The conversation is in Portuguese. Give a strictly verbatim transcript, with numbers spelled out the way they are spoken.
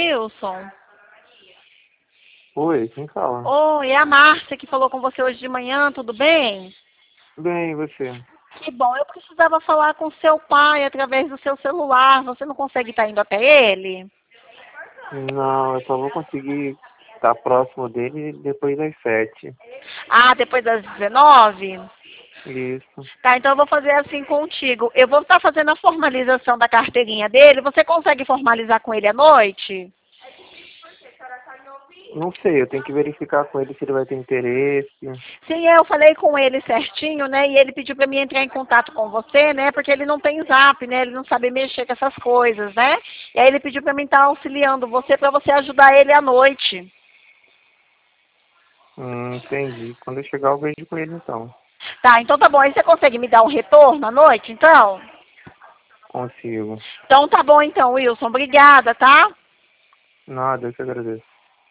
Wilson? Oi, quem fala? Oi, é a Márcia que falou com você hoje de manhã, tudo bem? Bem, e você? Que bom, eu precisava falar com seu pai através do seu celular. Você não consegue estar indo até ele? Não, eu só vou conseguir estar próximo dele depois das sete. Ah, depois das dezenove? Isso. Tá, então eu vou fazer assim contigo. Eu vou estar fazendo a formalização da carteirinha dele. Você consegue formalizar com ele à noite? Não sei, eu tenho que verificar com ele se ele vai ter interesse. Sim, eu falei com ele certinho, né? E ele pediu para mim entrar em contato com você, né? Porque ele não tem zap, né? Ele não sabe mexer com essas coisas, né? E aí ele pediu para mim estar auxiliando você para você ajudar ele à noite. Hum, entendi. Quando eu chegar, eu vejo com ele então. Tá, então tá bom. Aí você consegue me dar um retorno à noite, então? Consigo. Então tá bom então, Wilson. Obrigada, tá? Nada, eu que agradeço.